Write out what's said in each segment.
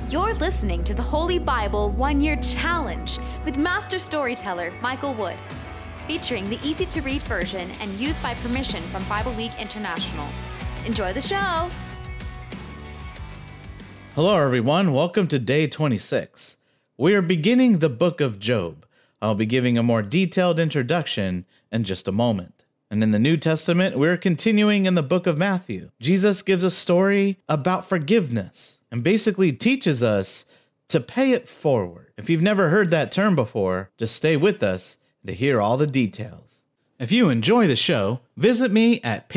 You're listening to the Holy Bible 1-Year Challenge with Master Storyteller Michael Wood, featuring the easy-to-read version and used by permission from Bible League International. Enjoy the show! Hello everyone, welcome to day 26. We are beginning the book of Job. I'll be giving a more detailed introduction in just a moment. And in the New Testament, we're continuing in the book of Matthew. Jesus gives a story about forgiveness and basically teaches us to pay it forward. If you've never heard that term before, just stay with us to hear all the details. If you enjoy the show, visit me at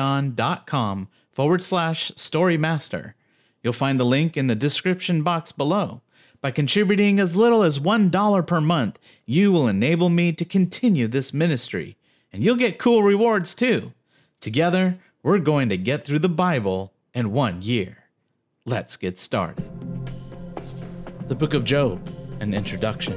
patreon.com/storymaster. You'll find the link in the description box below. By contributing as little as $1 per month, you will enable me to continue this ministry. And you'll get cool rewards too. Together, we're going to get through the Bible in 1 year. Let's get started. The Book of Job, an introduction.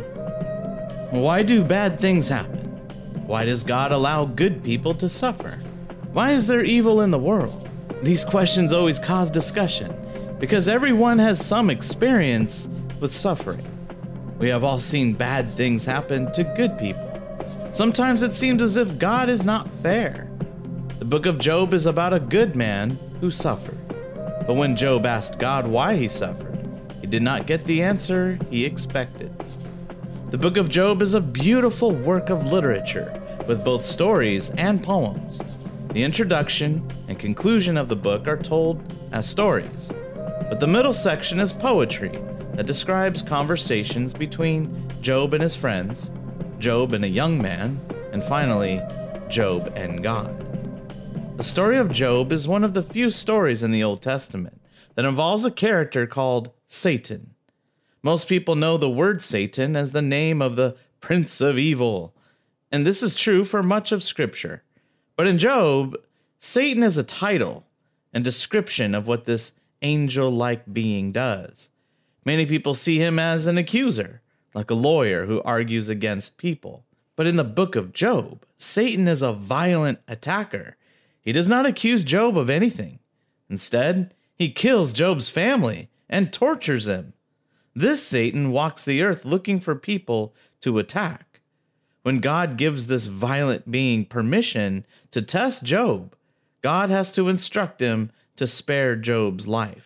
Why do bad things happen? Why does God allow good people to suffer? Why is there evil in the world? These questions always cause discussion because everyone has some experience with suffering. We have all seen bad things happen to good people. Sometimes it seems as if God is not fair. The book of Job is about a good man who suffered. But when Job asked God why he suffered, he did not get the answer he expected. The book of Job is a beautiful work of literature with both stories and poems. The introduction and conclusion of the book are told as stories, but the middle section is poetry that describes conversations between Job and his friends, Job and a young man, and finally, Job and God. The story of Job is one of the few stories in the Old Testament that involves a character called Satan. Most people know the word Satan as the name of the Prince of Evil, and this is true for much of Scripture. But in Job, Satan is a title and description of what this angel-like being does. Many people see him as an accuser, like a lawyer who argues against people. But in the book of Job, Satan is a violent attacker. He does not accuse Job of anything. Instead, he kills Job's family and tortures him. This Satan walks the earth looking for people to attack. When God gives this violent being permission to test Job, God has to instruct him to spare Job's life.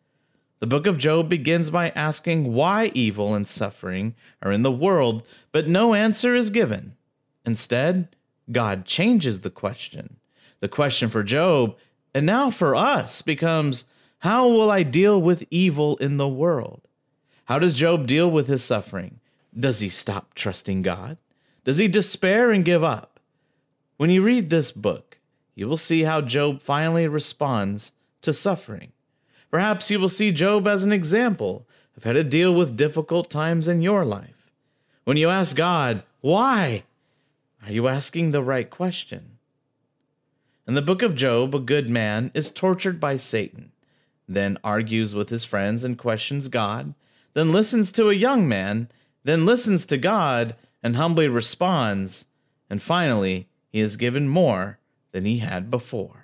The book of Job begins by asking why evil and suffering are in the world, but no answer is given. Instead, God changes the question. The question for Job, and now for us, becomes, how will I deal with evil in the world? How does Job deal with his suffering? Does he stop trusting God? Does he despair and give up? When you read this book, you will see how Job finally responds to suffering. Perhaps you will see Job as an example of how to deal with difficult times in your life. When you ask God, why? Are you asking the right question? In the book of Job, a good man is tortured by Satan, then argues with his friends and questions God, then listens to a young man, then listens to God and humbly responds, and finally, he is given more than he had before.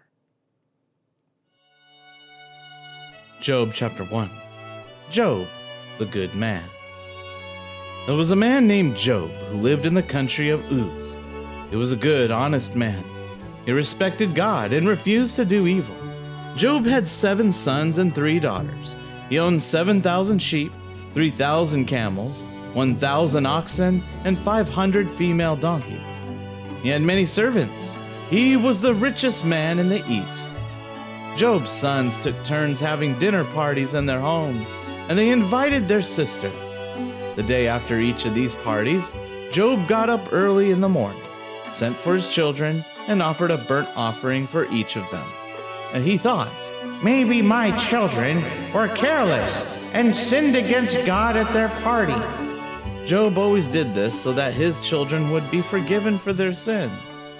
Job chapter 1. Job, the good man. There was a man named Job who lived in the country of Uz. He was a good, honest man. He respected God and refused to do evil. Job had 7 sons and 3 daughters. He owned 7,000 sheep, 3,000 camels, 1,000 oxen, and 500 female donkeys. He had many servants. He was the richest man in the East. Job's sons took turns having dinner parties in their homes, and they invited their sisters. The day after each of these parties, Job got up early in the morning, sent for his children, and offered a burnt offering for each of them. And he thought, maybe my children were careless and sinned against God at their party. Job always did this so that his children would be forgiven for their sins.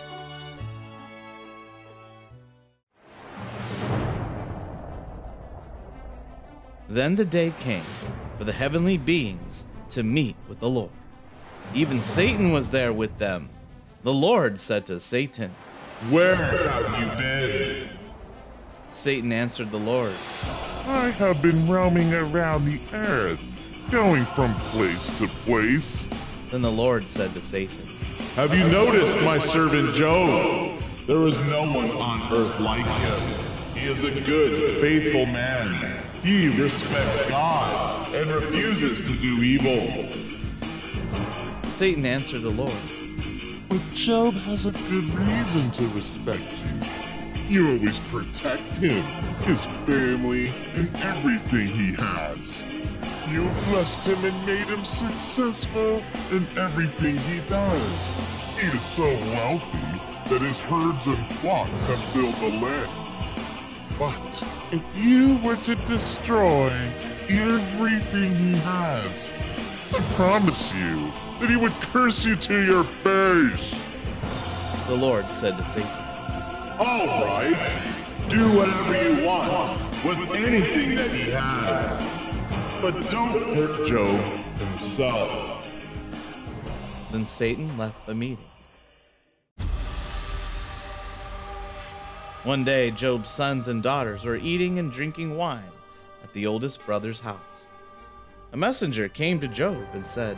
Then the day came for the heavenly beings to meet with the Lord. Even Satan was there with them. The Lord said to Satan, "Where have you been?" Satan answered the Lord, I have been roaming around the earth, going from place to place. Then the Lord said to Satan, Have you noticed my servant Job? There is no one on earth like him. He is a good, faithful man. He respects God and refuses to do evil. Satan answered the Lord, But Job has a good reason to respect you. You always protect him, his family, and everything he has. You blessed him and made him successful in everything he does. He is so wealthy that his herds and flocks have filled the land. But if you were to destroy everything he has, I promise you that he would curse you to your face. the Lord said to Satan, All right, do whatever you want with anything that he has. But don't hurt Job himself. Then Satan left the meeting. One day, Job's sons and daughters were eating and drinking wine at the oldest brother's house. A messenger came to Job and said,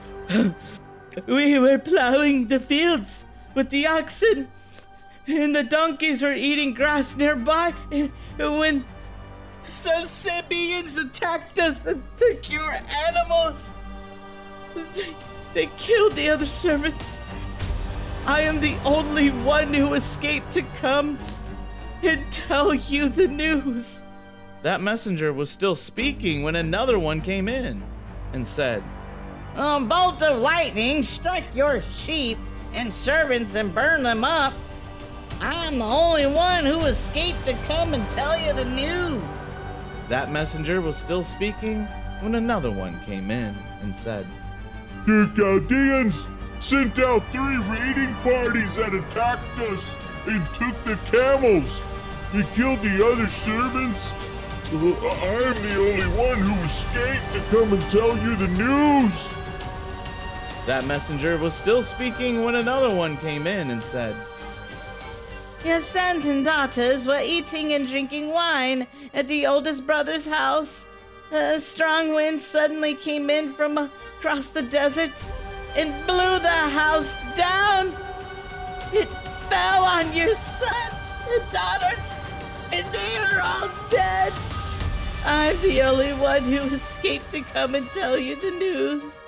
We were plowing the fields with the oxen, and the donkeys were eating grass nearby, when some Sabaeans attacked us and took your animals. They killed the other servants. I am the only one who escaped to come and tell you the news. That messenger was still speaking when another one came in and said, A bolt of lightning struck your sheep and servants and burned them up. I'm the only one who escaped to come and tell you the news. That messenger was still speaking when another one came in and said, The Chaldeans sent out 3 raiding parties that attacked us and took the camels. They killed the other servants. I am the only one who escaped to come and tell you the news. That messenger was still speaking when another one came in and said, Your sons and daughters were eating and drinking wine at the oldest brother's house. A strong wind suddenly came in from across the desert and blew the house down. It fell on your sons and daughters, and they are all dead. I'm the only one who escaped to come and tell you the news.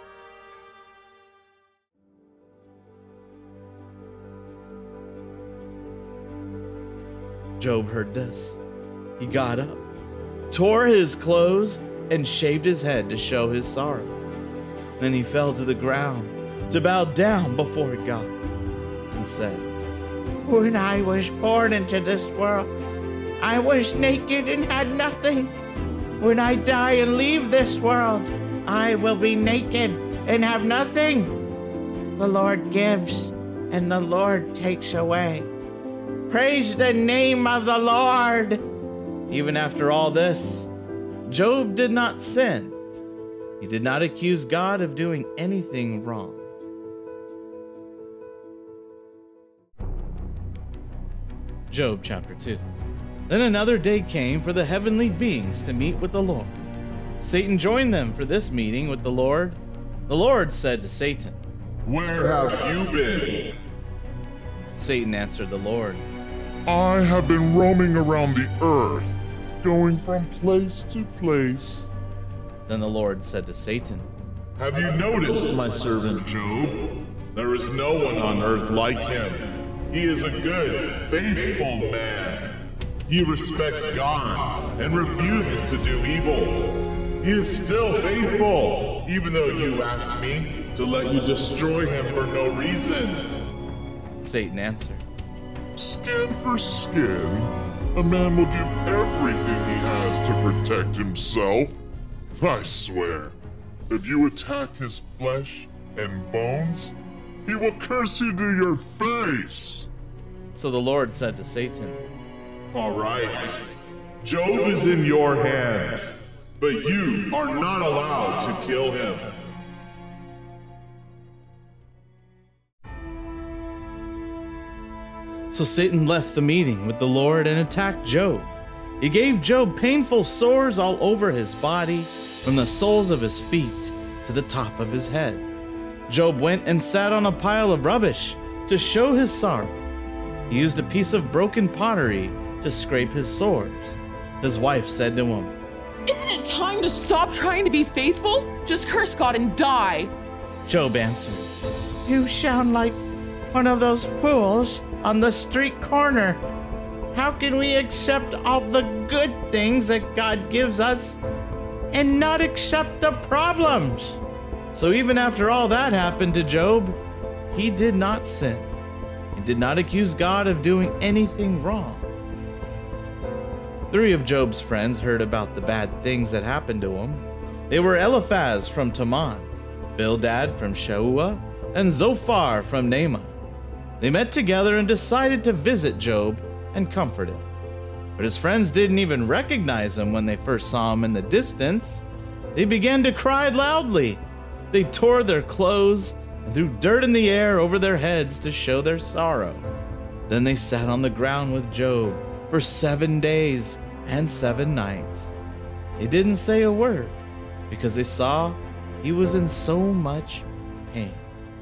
Job heard this. He got up, tore his clothes, and shaved his head to show his sorrow. Then he fell to the ground to bow down before God and said, When I was born into this world, I was naked and had nothing. When I die and leave this world, I will be naked and have nothing. The Lord gives, and the Lord takes away. Praise the name of the Lord. Even after all this, Job did not sin. He did not accuse God of doing anything wrong. Job chapter 2. Then another day came for the heavenly beings to meet with the Lord. Satan joined them for this meeting with the Lord. The Lord said to Satan, Where have you been? Satan answered the Lord, I have been roaming around the earth, going from place to place. Then the Lord said to Satan, Have you noticed my servant Job? There is no one on earth like him. He is a good, faithful man. He respects God and refuses to do evil. He is still faithful, even though you asked me to let you destroy him for no reason. Satan answered, Skin for skin, a man will give everything he has to protect himself. I swear, if you attack his flesh and bones, he will curse you to your face. So the Lord said to Satan, All right, Job is in your hands, but you are not allowed to kill him. So Satan left the meeting with the Lord and attacked Job. He gave Job painful sores all over his body, from the soles of his feet to the top of his head. Job went and sat on a pile of rubbish to show his sorrow. He used a piece of broken pottery to scrape his sores. His wife said to him, "Isn't it time to stop trying to be faithful? Just curse God and die." Job answered, You sound like one of those fools on the street corner. How can we accept all the good things that God gives us and not accept the problems? So even after all that happened to Job, he did not sin. He did not accuse God of doing anything wrong. 3 of Job's friends heard about the bad things that happened to him. They were Eliphaz from Teman, Bildad from Shauah, and Zophar from Naamah. They met together and decided to visit Job and comfort him. But his friends didn't even recognize him when they first saw him in the distance. They began to cry loudly. They tore their clothes and threw dirt in the air over their heads to show their sorrow. Then they sat on the ground with Job for 7 days and 7 nights. They didn't say a word because they saw he was in so much pain.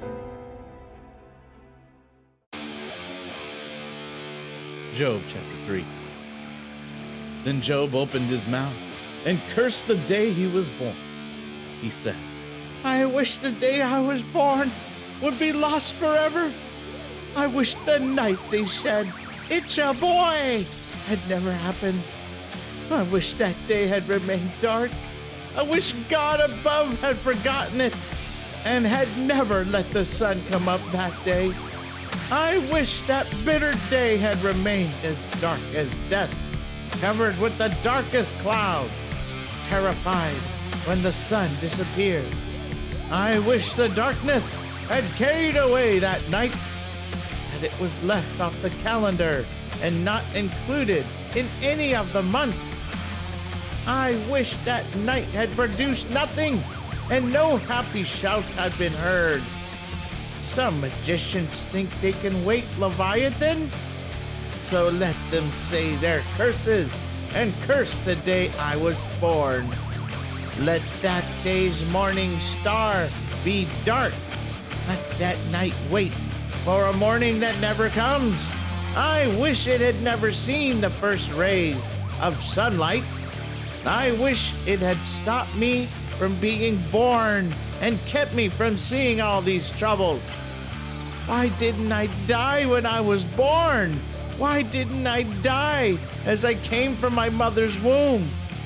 Job chapter 3. Then Job opened his mouth and cursed the day he was born. He said, I wish the day I was born would be lost forever. I wish the night they said, it's a boy, had never happened. I wish that day had remained dark. I wish God above had forgotten it and had never let the sun come up that day. I wish that bitter day had remained as dark as death, covered with the darkest clouds, terrified when the sun disappeared. I wish the darkness had carried away that night, that it was left off the calendar and not included in any of the months. I wish that night had produced nothing and no happy shouts had been heard. Some magicians think they can wake Leviathan, so let them say their curses and curse the day I was born. Let that day's morning star be dark. Let that night wait for a morning that never comes. I wish it had never seen the first rays of sunlight. I wish it had stopped me from being born and kept me from seeing all these troubles. Why didn't I die when I was born? Why didn't I die as I came from my mother's womb?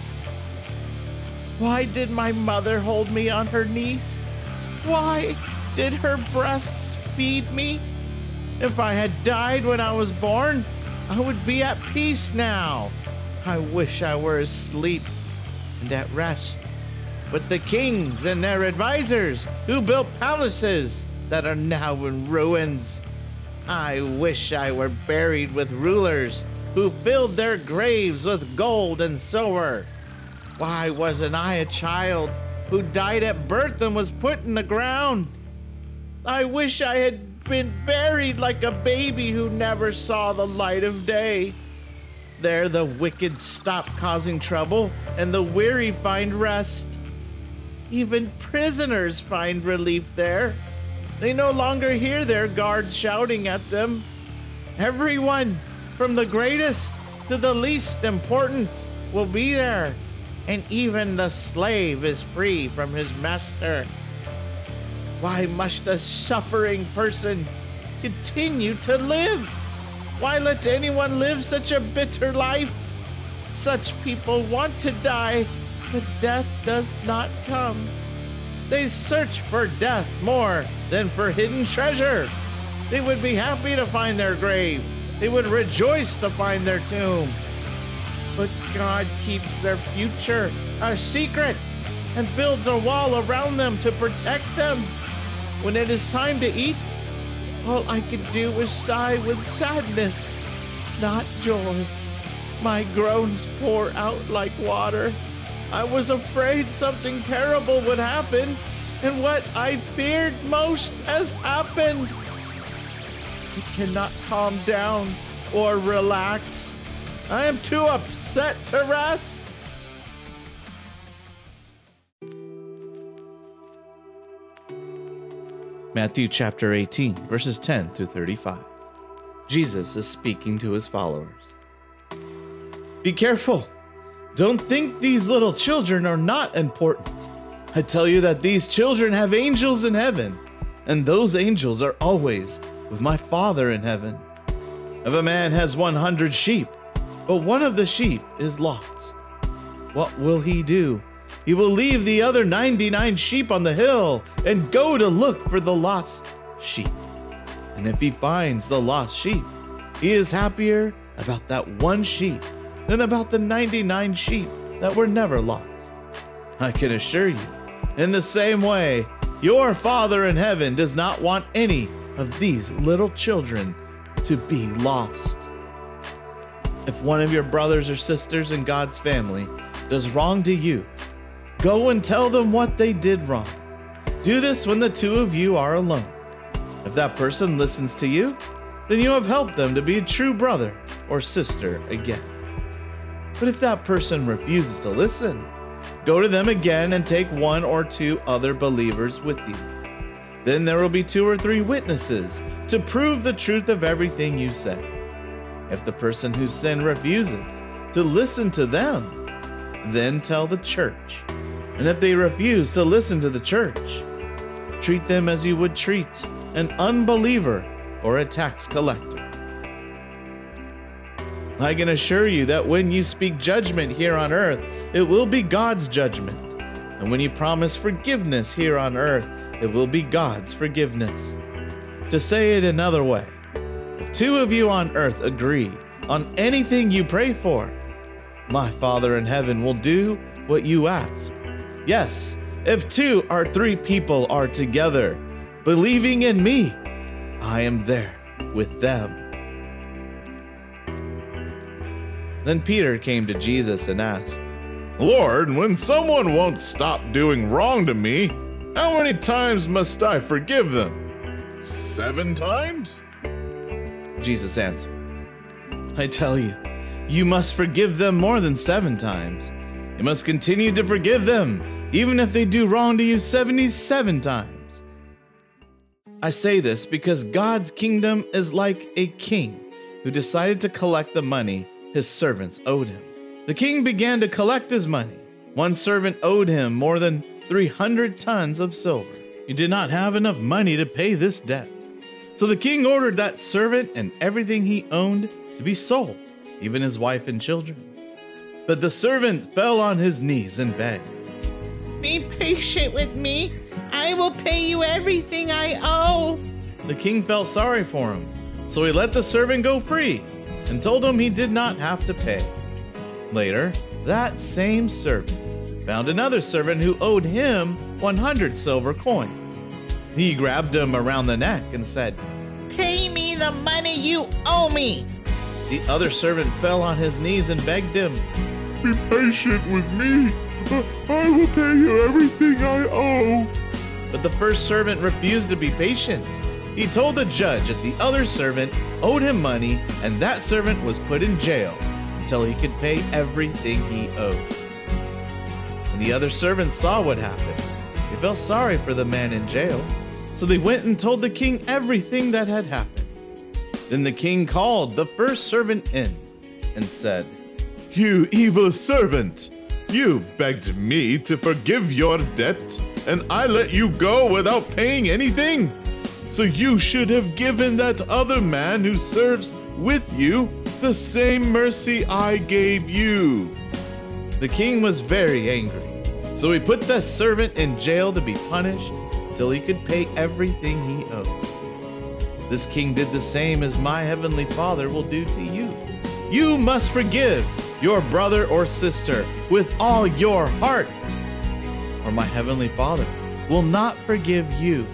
Why did my mother hold me on her knees? Why did her breasts feed me? If I had died when I was born, I would be at peace now. I wish I were asleep and at rest with the kings and their advisors who built palaces that are now in ruins. I wish I were buried with rulers who filled their graves with gold and silver. Why wasn't I a child who died at birth and was put in the ground? I wish I had been buried like a baby who never saw the light of day. There the wicked stop causing trouble and the weary find rest. Even prisoners find relief there. They no longer hear their guards shouting at them. Everyone, from the greatest to the least important, will be there, and even the slave is free from his master. Why must a suffering person continue to live? Why let anyone live such a bitter life? Such people want to die, but death does not come. They search for death more than for hidden treasure. They would be happy to find their grave. They would rejoice to find their tomb. But God keeps their future a secret and builds a wall around them to protect them. When it is time to eat, all I could do was sigh with sadness, not joy. My groans pour out like water. I was afraid something terrible would happen, and what I feared most has happened. I cannot calm down or relax. I am too upset to rest. Matthew chapter 18, verses 10 through 35. Jesus is speaking to his followers. Be careful. Don't think these little children are not important. I tell you that these children have angels in heaven, and those angels are always with my Father in heaven. If a man has 100 sheep, but one of the sheep is lost, what will he do? He will leave the other 99 sheep on the hill and go to look for the lost sheep. And if he finds the lost sheep, he is happier about that one sheep than about the 99 sheep that were never lost. I can assure you, in the same way, your Father in heaven does not want any of these little children to be lost. If one of your brothers or sisters in God's family does wrong to you, go and tell them what they did wrong. Do this when the two of you are alone. If that person listens to you, then you have helped them to be a true brother or sister again. But if that person refuses to listen, go to them again and take one or two other believers with you. Then there will be 2 or 3 witnesses to prove the truth of everything you say. If the person whose sin refuses to listen to them, then tell the church. And if they refuse to listen to the church, treat them as you would treat an unbeliever or a tax collector. I can assure you that when you speak judgment here on earth, it will be God's judgment. And when you promise forgiveness here on earth, it will be God's forgiveness. To say it another way, if 2 of you on earth agree on anything you pray for, my Father in heaven will do what you ask. Yes, if 2 or 3 people are together, believing in me, I am there with them. Then Peter came to Jesus and asked, Lord, when someone won't stop doing wrong to me, how many times must I forgive them? 7 times? Jesus answered, I tell you, you must forgive them more than 7 times. You must continue to forgive them, even if they do wrong to you 77 times. I say this because God's kingdom is like a king who decided to collect the money his servants owed him. The king began to collect his money. One servant owed him more than 300 tons of silver. He did not have enough money to pay this debt. So the king ordered that servant and everything he owned to be sold, even his wife and children. But the servant fell on his knees and begged, Be patient with me. I will pay you everything I owe. The king felt sorry for him, so he let the servant go free and told him he did not have to pay. Later, that same servant found another servant who owed him 100 silver coins. He grabbed him around the neck and said, Pay me the money you owe me. The other servant fell on his knees and begged him, Be patient with me. I will pay you everything I owe. But the first servant refused to be patient. He told the judge that the other servant owed him money, and that servant was put in jail until he could pay everything he owed. When the other servants saw what happened, they felt sorry for the man in jail, so they went and told the king everything that had happened. Then the king called the first servant in and said, You evil servant! You begged me to forgive your debt, and I let you go without paying anything. So you should have given that other man who serves with you the same mercy I gave you. The king was very angry, so he put the servant in jail to be punished till he could pay everything he owed. This king did the same as my heavenly Father will do to you. You must forgive your brother or sister with all your heart, or my heavenly Father will not forgive you.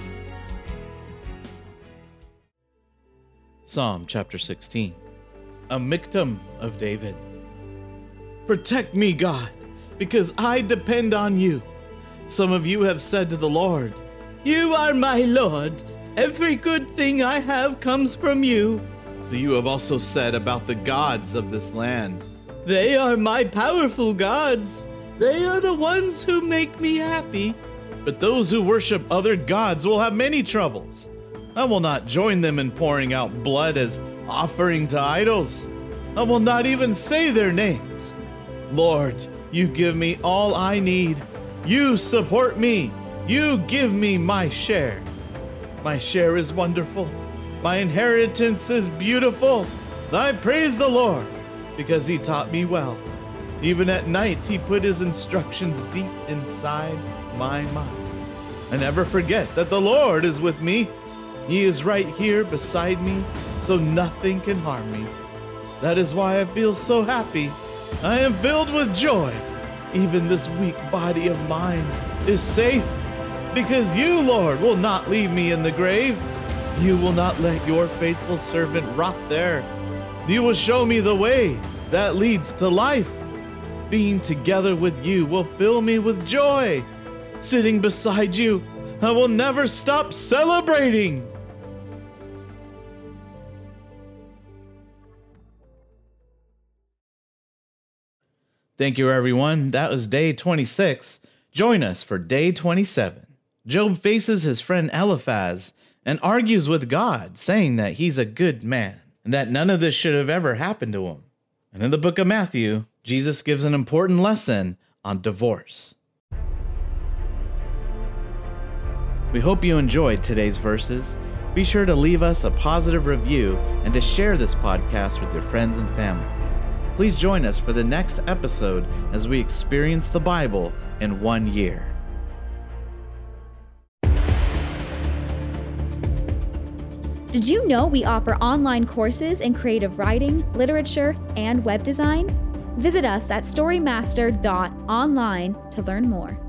Psalm chapter 16, a Miktam of David. Protect me, God, because I depend on you. Some of you have said to the Lord, You are my Lord. Every good thing I have comes from you. But you have also said about the gods of this land. They are my powerful gods. They are the ones who make me happy. But those who worship other gods will have many troubles. I will not join them in pouring out blood as offering to idols. I will not even say their names. Lord, you give me all I need. You support me. You give me my share. My share is wonderful. My inheritance is beautiful. I praise the Lord because he taught me well. Even at night, he put his instructions deep inside my mind. I never forget that the Lord is with me. He is right here beside me, so nothing can harm me. That is why I feel so happy. I am filled with joy. Even this weak body of mine is safe because you, Lord, will not leave me in the grave. You will not let your faithful servant rot there. You will show me the way that leads to life. Being together with you will fill me with joy. Sitting beside you, I will never stop celebrating. Thank you, everyone. That was day 26. Join us for day 27. Job faces his friend Eliphaz and argues with God, saying that he's a good man and that none of this should have ever happened to him. And in the book of Matthew, Jesus gives an important lesson on divorce. We hope you enjoyed today's verses. Be sure to leave us a positive review and to share this podcast with your friends and family. Please join us for the next episode as we experience the Bible in 1 year. Did you know we offer online courses in creative writing, literature, and web design? Visit us at storymaster.online to learn more.